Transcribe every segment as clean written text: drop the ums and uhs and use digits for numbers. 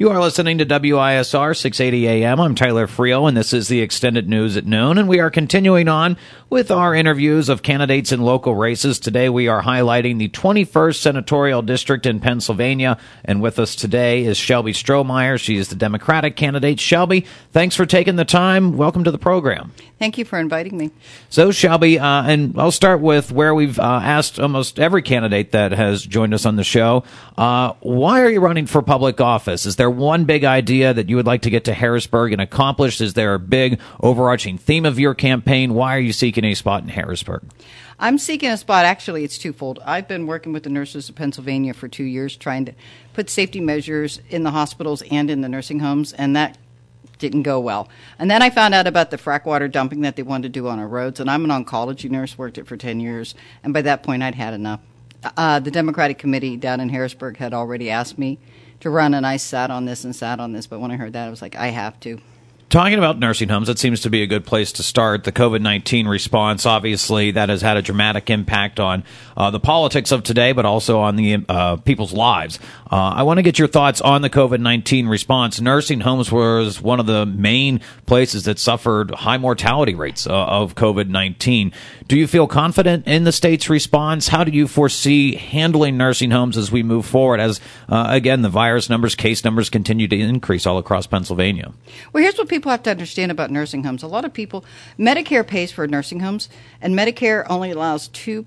You are listening to WISR 680 AM. I'm Tyler Friel, and this is the Extended News at Noon, and we are continuing on with our interviews of candidates in local races. Today we are highlighting the 21st Senatorial District in Pennsylvania, and with us today is Shelby Strohmeyer. She is the Democratic candidate. Shelby, thanks for taking the time. Welcome to the program. Thank you for inviting me. So, Shelby, and I'll start with where we've asked almost every candidate that has joined us on the show, why are you running for public office? Is there one big idea that you would like to get to Harrisburg and accomplish? Is there a big overarching theme of your campaign? Why are you seeking a spot in Harrisburg? I'm seeking a spot. Actually, it's twofold. I've been working with the nurses of Pennsylvania for 2 years trying to put safety measures in the hospitals and in the nursing homes, and that didn't go well. And then I found out about the frack water dumping that they wanted to do on our roads, and I'm an oncology nurse, worked it for 10 years, and by that point I'd had enough. The Democratic Committee down in Harrisburg had already asked me to run, and I sat on this, but when I heard that, I was like, I have to. Talking about nursing homes, it seems to be a good place to start. The COVID-19 response, obviously, that has had a dramatic impact on the politics of today, but also on the people's lives. I want to get your thoughts on the COVID-19 response. Nursing homes was one of the main places that suffered high mortality rates of COVID-19. Do you feel confident in the state's response? How do you foresee handling nursing homes as we move forward, as, again, the virus numbers, case numbers continue to increase all across Pennsylvania? Well, here's what people have to understand about nursing homes. A lot of people, Medicare pays for nursing homes, and Medicare only allows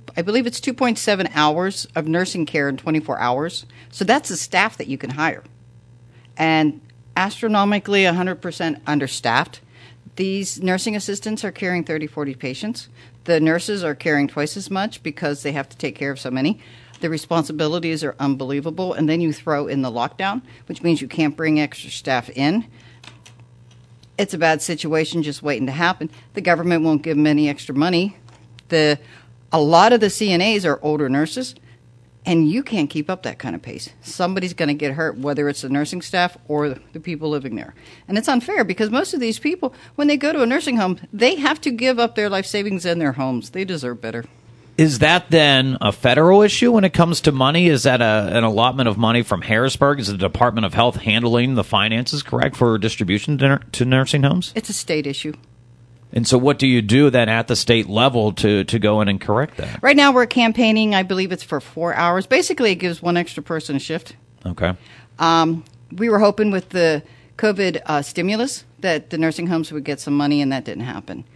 2.7 hours of nursing care in 24 hours. So that's the staff that you can hire. And astronomically 100% understaffed. These nursing assistants are carrying 30, 40 patients. The nurses are carrying twice as much because they have to take care of so many. The responsibilities are unbelievable. And then you throw in the lockdown, which means you can't bring extra staff in. It's a bad situation just waiting to happen. The government won't give them any extra money. A lot of the CNAs are older nurses, and you can't keep up that kind of pace. Somebody's going to get hurt, whether it's the nursing staff or the people living there. And it's unfair because most of these people, when they go to a nursing home, they have to give up their life savings and their homes. They deserve better. Is that then a federal issue when it comes to money? Is that an allotment of money from Harrisburg? Is the Department of Health handling the finances correct for distribution to nursing homes? It's a state issue. And so what do you do then at the state level to go in and correct that? Right now we're campaigning, I believe it's for 4 hours. Basically, it gives one extra person a shift. Okay. We were hoping with the COVID stimulus that the nursing homes would get some money, and that didn't happen.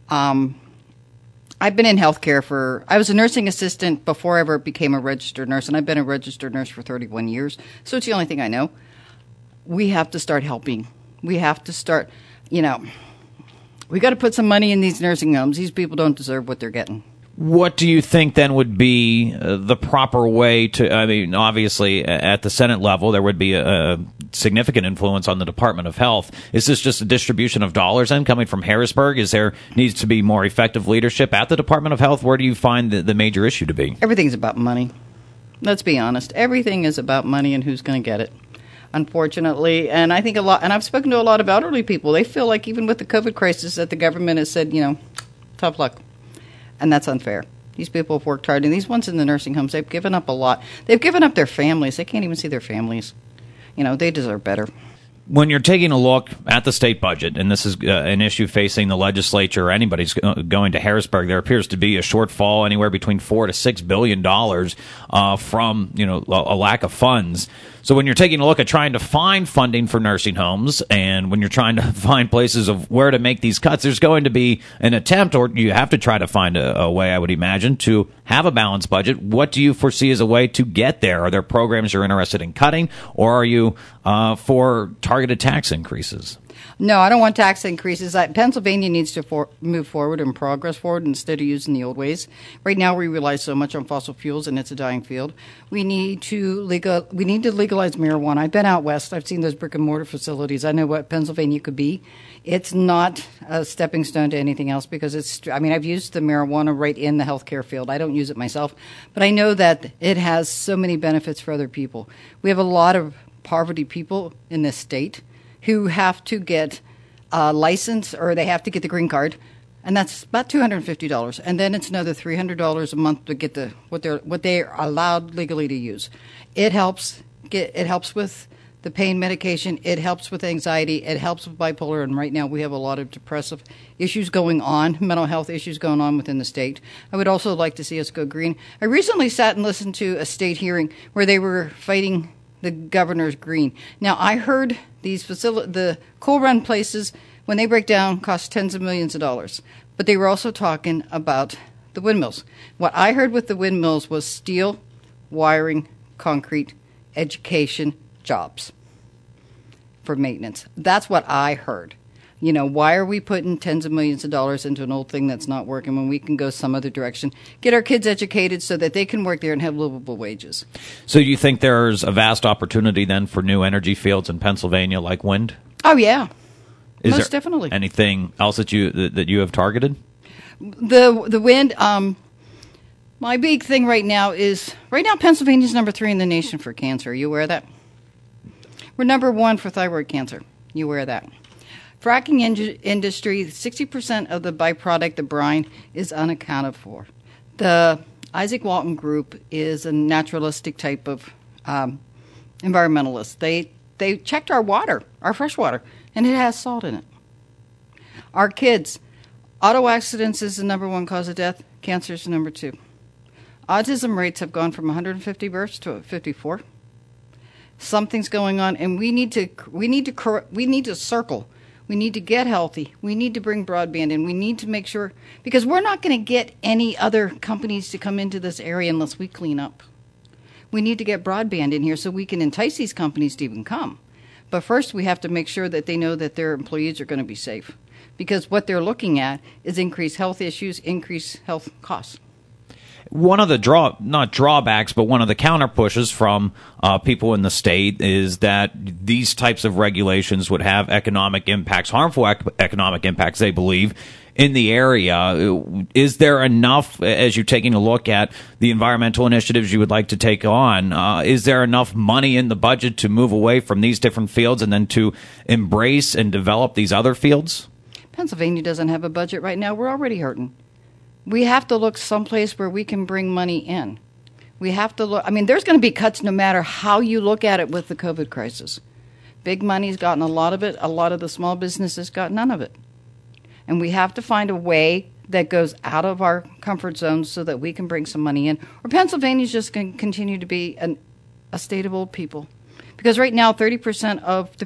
I've been in healthcare I was a nursing assistant before I ever became a registered nurse, and I've been a registered nurse for 31 years, so it's the only thing I know. We have to start helping. We have to start, we got to put some money in these nursing homes. These people don't deserve what they're getting. What do you think then would be the proper way to, obviously at the Senate level, there would be a significant influence on the Department of Health. Is this just a distribution of dollars then coming from Harrisburg? Needs to be more effective leadership at the Department of Health? Where do you find the major issue to be? Everything's about money. Let's be honest. Everything is about money and who's going to get it. Unfortunately, and I think and I've spoken to a lot of elderly people. They feel like even with the COVID crisis that the government has said, tough luck. And that's unfair. These people have worked hard, and these ones in the nursing homes, they've given up a lot. They've given up their families. They can't even see their families. They deserve better. When you're taking a look at the state budget, and this is an issue facing the legislature or anybody's going to Harrisburg, there appears to be a shortfall anywhere between $4 to $6 billion from a lack of funds. So when you're taking a look at trying to find funding for nursing homes, and when you're trying to find places of where to make these cuts, there's going to be an attempt, or you have to try to find a way, I would imagine, to have a balanced budget. What do you foresee as a way to get there? Are there programs you're interested in cutting, or are you for targeted tax increases? No, I don't want tax increases. Pennsylvania needs to move forward and progress forward instead of using the old ways. Right now, we rely so much on fossil fuels, and it's a dying field. We need to legalize marijuana. I've been out west. I've seen those brick and mortar facilities. I know what Pennsylvania could be. It's not a stepping stone to anything else because I've used the marijuana right in the healthcare field. I don't use it myself, but I know that it has so many benefits for other people. We have a lot of poverty people in this state who have to get a license or they have to get the green card, and that's about $250. And then it's another $300 a month to get what they're allowed legally to use. It helps with the pain medication. It helps with anxiety. It helps with bipolar. And right now we have a lot of depressive issues going on, mental health issues going on within the state. I would also like to see us go green. I recently sat and listened to a state hearing where they were fighting the governor's green. Now, I heard the coal run places, when they break down, cost tens of millions of dollars. But they were also talking about the windmills. What I heard with the windmills was steel, wiring, concrete, education, jobs for maintenance. That's what I heard. You know, why are we putting tens of millions of dollars into an old thing that's not working when we can go some other direction, get our kids educated so that they can work there and have livable wages? So you think there's a vast opportunity then for new energy fields in Pennsylvania like wind? Oh, yeah. Is Most there definitely. anything else that you have targeted? The wind, my big thing right now Pennsylvania's number 3 in the nation for cancer. Are you aware of that? We're number 1 for thyroid cancer. You aware of that? Fracking industry, 60% of the byproduct, the brine, is unaccounted for. The Isaac Walton Group is a naturalistic type of environmentalist. They checked our water, our fresh water, and it has salt in it. Our kids, auto accidents is the number 1 cause of death. Cancer is the number 2. Autism rates have gone from 150 births to 54. Something's going on, and we need to circle. We need to get healthy. We need to bring broadband in. We need to make sure, because we're not going to get any other companies to come into this area unless we clean up. We need to get broadband in here so we can entice these companies to even come. But first, we have to make sure that they know that their employees are going to be safe, because what they're looking at is increased health issues, increased health costs. One of the not drawbacks, but one of the counter pushes from people in the state is that these types of regulations would have economic impacts, harmful economic impacts, they believe, in the area. Is there enough, as you're taking a look at the environmental initiatives you would like to take on, is there enough money in the budget to move away from these different fields and then to embrace and develop these other fields? Pennsylvania doesn't have a budget right now. We're already hurting. We have to look someplace where we can bring money in. We have to look. I mean, there's going to be cuts no matter how you look at it with the COVID crisis. Big money's gotten a lot of it. A lot of the small businesses got none of it. And we have to find a way that goes out of our comfort zones so that we can bring some money in. Or Pennsylvania's just going to continue to be a state of old people. Because right now, 30%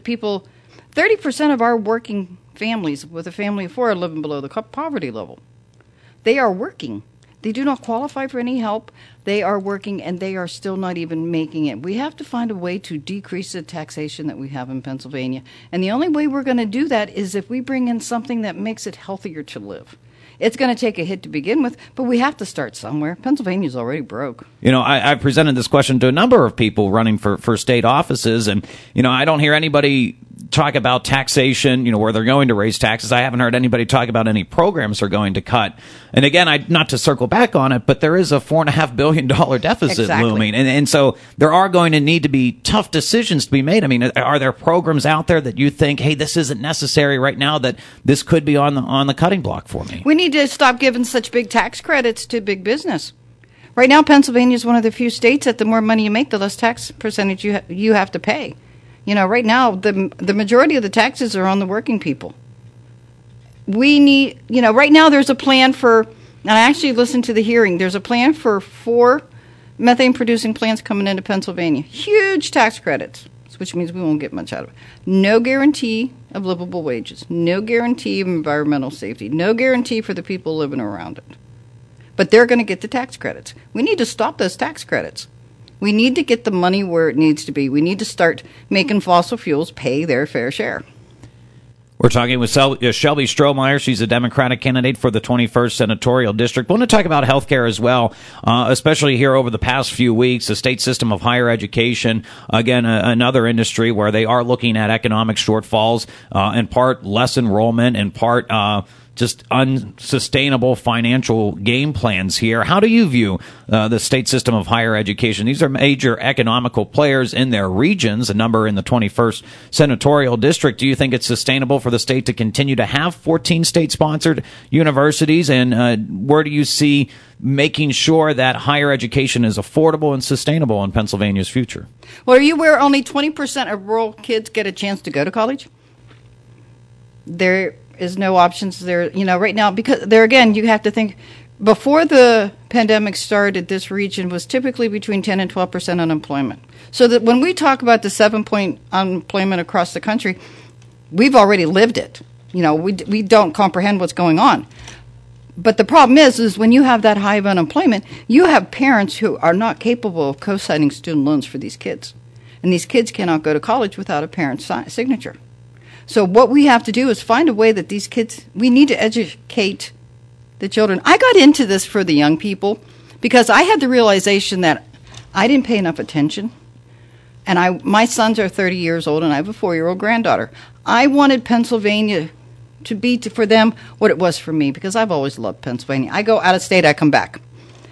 of our working families with a family of 4 are living below the poverty level. They are working. They do not qualify for any help. They are working, and they are still not even making it. We have to find a way to decrease the taxation that we have in Pennsylvania. And the only way we're going to do that is if we bring in something that makes it healthier to live. It's going to take a hit to begin with, but we have to start somewhere. Pennsylvania's already broke. You know, I've presented this question to a number of people running for state offices, and, you know, I don't hear anybody talk about taxation, you know, where they're going to raise taxes. I haven't heard anybody talk about any programs they're going to cut. And again, not to circle back on it, but there is a $4.5 billion deficit looming. And so there are going to need to be tough decisions to be made. I mean, are there programs out there that you think, hey, this isn't necessary right now, that this could be on the cutting block for me? We need to stop giving such big tax credits to big business. Right now, Pennsylvania is one of the few states that the more money you make, the less tax percentage you have to pay. You know, right now, the majority of the taxes are on the working people. We need, you know, right now there's a plan for, and I actually listened to the hearing, there's a plan for 4 methane-producing plants coming into Pennsylvania. Huge tax credits, which means we won't get much out of it. No guarantee of livable wages. No guarantee of environmental safety. No guarantee for the people living around it. But they're going to get the tax credits. We need to stop those tax credits. We need to get the money where it needs to be. We need to start making fossil fuels pay their fair share. We're talking with Shelby Strohmeyer. She's a Democratic candidate for the 21st Senatorial District. We want to talk about health care as well, especially here over the past few weeks. The state system of higher education, again, another industry where they are looking at economic shortfalls, in part less enrollment, in part just unsustainable financial game plans here. How do you view the state system of higher education? These are major economical players in their regions, a number in the 21st senatorial district. Do you think it's sustainable for the state to continue to have 14 state-sponsored universities? And where do you see making sure that higher education is affordable and sustainable in Pennsylvania's future? Well, are you aware only 20% of rural kids get a chance to go to college? There is no options there, right now, because there again, you have to think, before the pandemic started, this region was typically between 10 and 12% unemployment. So that when we talk about the 7-point unemployment across the country, we've already lived it. We don't comprehend what's going on. But the problem is when you have that high of unemployment, you have parents who are not capable of co-signing student loans for these kids. And these kids cannot go to college without a parent's signature. So what we have to do is find a way that these kids, we need to educate the children. I got into this for the young people because I had the realization that I didn't pay enough attention. And my sons are 30 years old and I have a 4-year-old granddaughter. I wanted Pennsylvania to be for them what it was for me, because I've always loved Pennsylvania. I go out of state, I come back.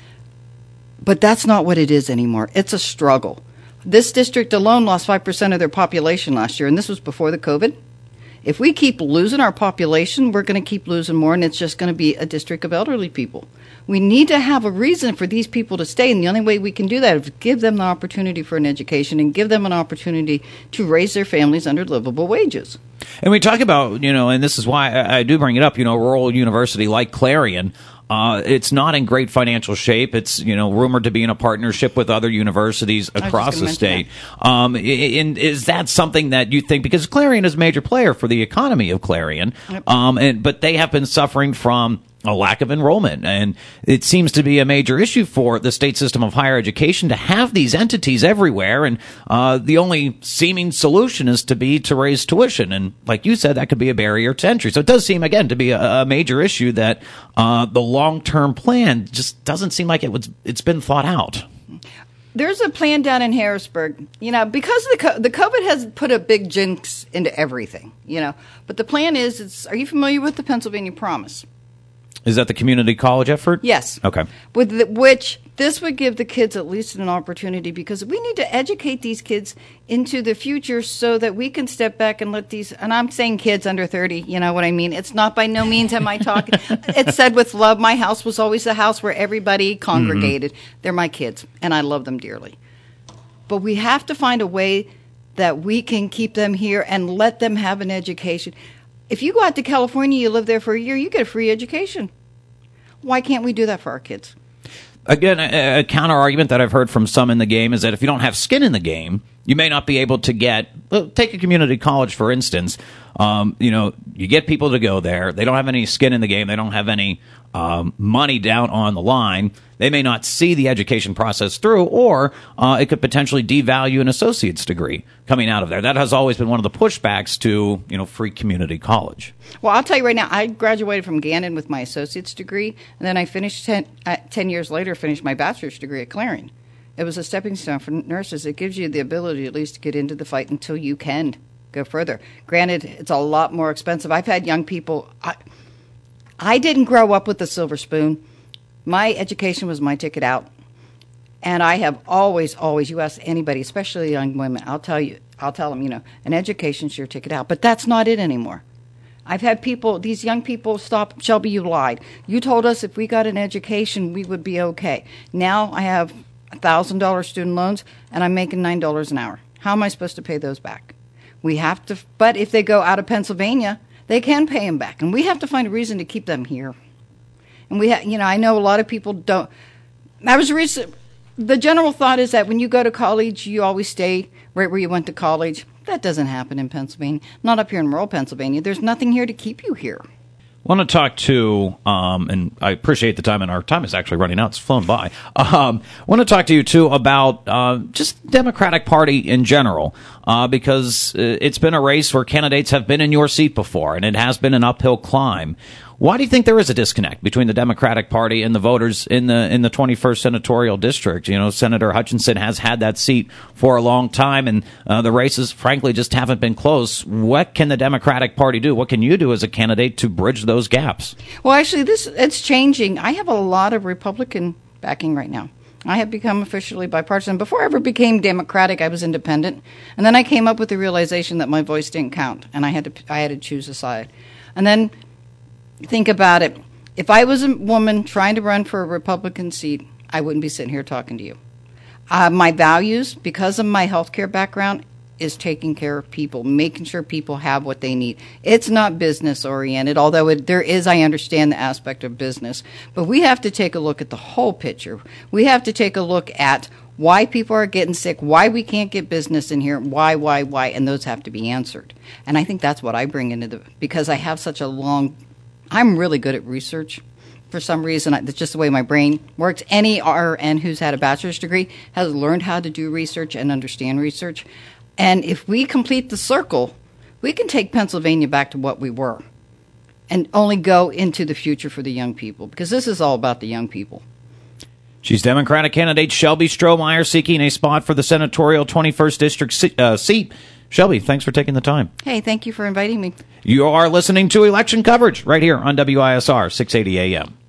But that's not what it is anymore. It's a struggle. This district alone lost 5% of their population last year, and this was before the COVID. If we keep losing our population, we're going to keep losing more, and it's just going to be a district of elderly people. We need to have a reason for these people to stay, and the only way we can do that is give them the opportunity for an education and give them an opportunity to raise their families under livable wages. And we talk about, and this is why I do bring it up, a rural university like Clarion, it's not in great financial shape. It's, rumored to be in a partnership with other universities across the state. And is that something that you think, because Clarion is a major player for the economy of Clarion, yep. But they have been suffering from a lack of enrollment, and it seems to be a major issue for the state system of higher education to have these entities everywhere, and the only seeming solution is to raise tuition, and like you said, that could be a barrier to entry. So it does seem, again, to be a major issue that the long-term plan just doesn't seem like it's been thought out. There's a plan down in Harrisburg, because the COVID has put a big jinx into everything, but the plan is, are you familiar with the Pennsylvania Promise? Is that the community college effort? Yes. Okay. Which this would give the kids at least an opportunity, because we need to educate these kids into the future so that we can step back and let these, and I'm saying kids under 30, you know what I mean? It's not by no means am I talking, it's said with love. My house was always a house where everybody congregated. Mm-hmm. They're my kids, and I love them dearly. But we have to find a way that we can keep them here and let them have an education. If you go out to California, you live there for a year, you get a free education. Why can't we do that for our kids? Again, a counter argument that I've heard from some in the game is that if you don't have skin in the game, you may not be able to take a community college, for instance. You get people to go there. They don't have any skin in the game. They don't have any money down on the line. They may not see the education process through, or it could potentially devalue an associate's degree coming out of there. That has always been one of the pushbacks to, free community college. Well, I'll tell you right now, I graduated from Gannon with my associate's degree, and then I finished 10 years later, finished my bachelor's degree at Clarion. It was a stepping stone for nurses. It gives you the ability at least to get into the fight until you can go further. Granted, it's a lot more expensive. I've had young people. I didn't grow up with a silver spoon. My education was my ticket out. And I have always, you ask anybody, especially young women, I'll tell them, an education's your ticket out. But that's not it anymore. I've had these young people stop, Shelby, you lied. You told us if we got an education, we would be okay. Now I have $1,000 student loans, and I'm making $9 an hour. How am I supposed to pay those back? We have to, but if they go out of Pennsylvania, they can pay them back, and we have to find a reason to keep them here. And I know a lot of people don't. The general thought is that when you go to college, you always stay right where you went to college. That doesn't happen in Pennsylvania. Not up here in rural Pennsylvania. There's nothing here to keep you here. I want to talk to, and I appreciate the time, and our time is actually running out. It's flown by. I want to talk to you, too, about just Democratic Party in general. because it's been a race where candidates have been in your seat before, and it has been an uphill climb. Why do you think there is a disconnect between the Democratic Party and the voters in the 21st senatorial district? You know, Senator Hutchinson has had that seat for a long time, and the races, frankly, just haven't been close. What can the Democratic Party do? What can you do as a candidate to bridge those gaps? Well, actually, it's changing. I have a lot of Republican backing right now. I have become officially bipartisan. Before I ever became Democratic, I was independent, and then I came up with the realization that my voice didn't count, and I had to choose a side. And then think about it. If I was a woman trying to run for a Republican seat, I wouldn't be sitting here talking to you. My values, because of my healthcare background, is taking care of people, making sure people have what they need. It's not business oriented, although there is, I understand the aspect of business. But we have to take a look at the whole picture. We have to take a look at why people are getting sick, why we can't get business in here, why, and those have to be answered. And I think that's what I bring into because I have such a I'm really good at research. For some reason, it's just the way my brain works. Any RN who's had a bachelor's degree has learned how to do research and understand research. And if we complete the circle, we can take Pennsylvania back to what we were and only go into the future for the young people, because this is all about the young people. She's Democratic candidate Shelby Strohmeyer, seeking a spot for the senatorial 21st district seat. Shelby, thanks for taking the time. Hey, thank you for inviting me. You are listening to election coverage right here on WISR 680 AM.